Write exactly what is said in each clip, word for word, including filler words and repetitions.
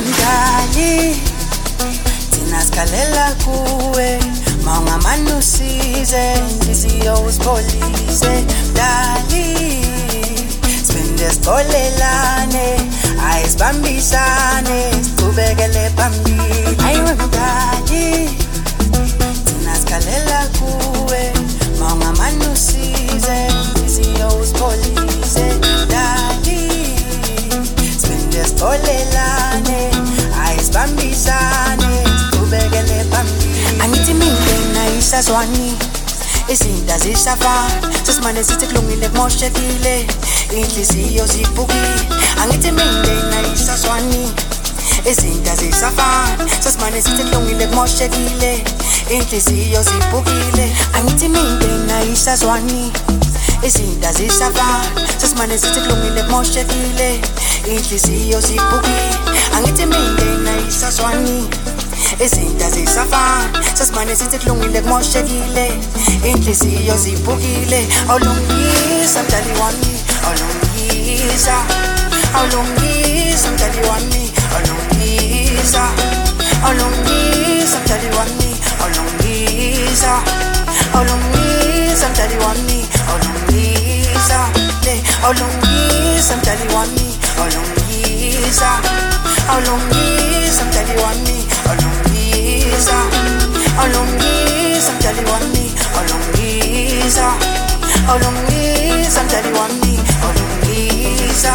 mdali thina sikhalela kuwe mawungamane usize inhliziyo usibolise mdali sipinde sikolelane ayisibambisane siqhubekele phambili ayiwe mdali thina sikhalela kuwe mawungamane usize inhliziyo usibolise mdali sipinde sikolelane ayisibambisane siqhubekele phambili angithi mina isazwani izinto zisafana sesimane sithi kulungile kumoshekile inhliziyo zibhukile angithi mina isazwani izinto zisafana sesimane sithi kulungile kumoshekile inhliziyo zibhukile angithi mina isazwani izinto zisafana sesimane sithi kulungile kumoshekile inhliziyo zibhukile angithi mina isazwani izinto zisafana sesimane sithi kulungile kumoshekile inhliziyo zibhukile awulungisa mdali wami awulungisa awulungisa mdali wami awulungisa awulungisa mdali wami awulungisa awulungisa mdali wami awulungisa le awulungisa mdali wami awulungisa awulungisa mdali wami awulungisa awulungisa mdali wami awulungisa awulungisa mdali wami awulungisa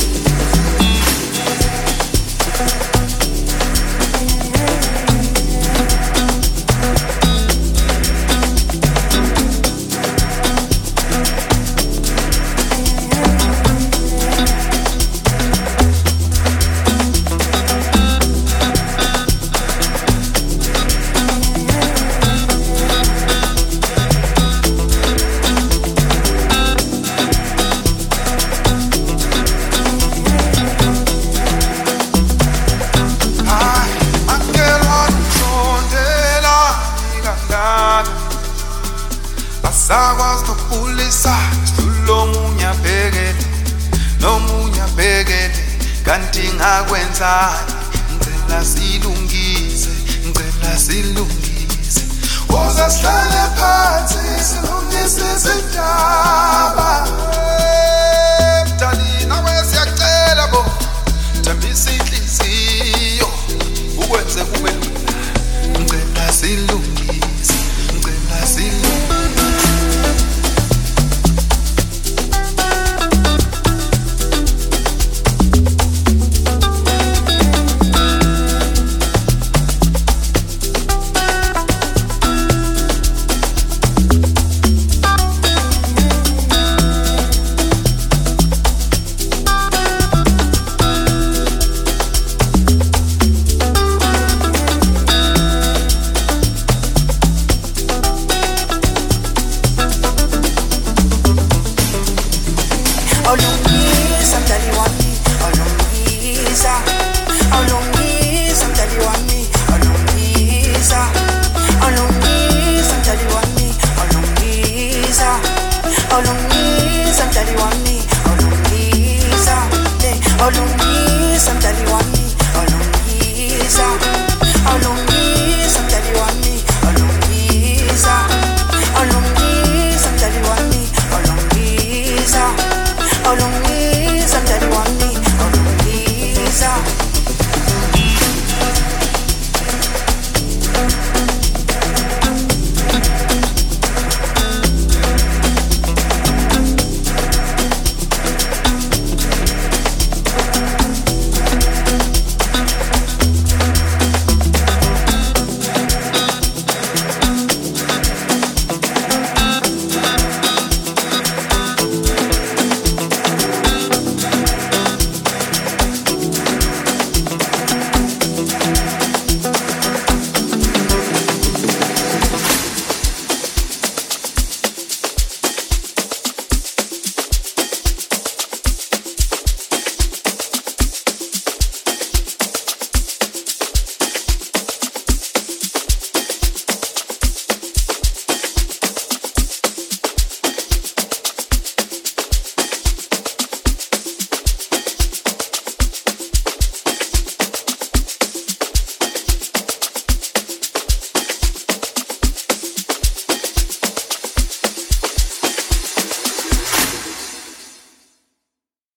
Sakwazi nokupulisa lo munye abhekele no munye abhekele kanti ngakwenzani ngicela silungise ngicela silungise woza sihlale phansi silungise izindaba mdali nawe siyacela bo thambisa inhliziyo ukwenze kube lula ngicela silungise ngicela silungise awulungisa mdali wami awulungisa awulungisa mdali wami awulungisa awulungisa mdali wami awulungisa awulungisa mdali wami awulungisa le awulungisa mdali wami